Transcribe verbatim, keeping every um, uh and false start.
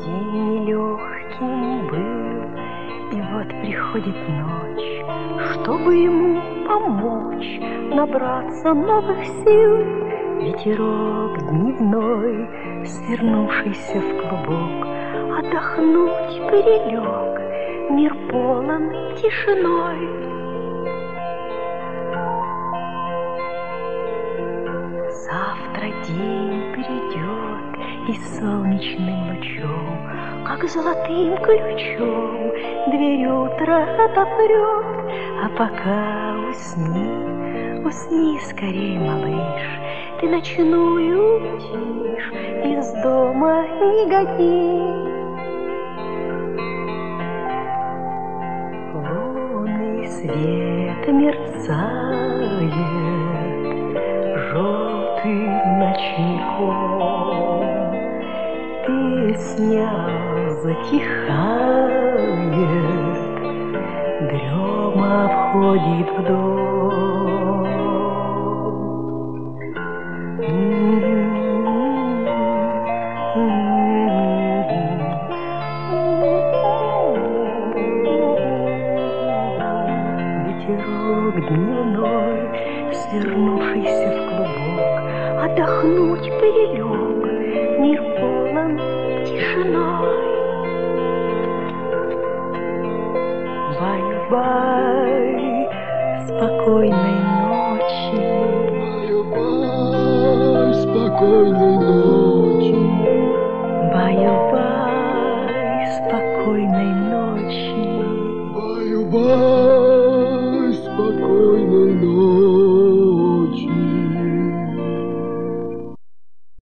День нелегким был, и вот приходит ночь, чтобы ему помочь набраться новых сил. Ветерок дневной, свернувшийся в клубок, отдохнуть прилег, мир полон тишиной. Завтра день придет, и солнечным лучом, как золотым ключом, дверь утра отопрет. А пока усни, усни скорей, малыш, ты ночную тишь из дома не гони. Лунный свет мерцает желтым ночником, песня затихает, дрема входит в дом. Ветерок дневной, свернувшийся в клубок, отдохнуть прилег, мир полон тишиной. Бай-бай, спокойной ночи. Бай-бай, спокойной ночи.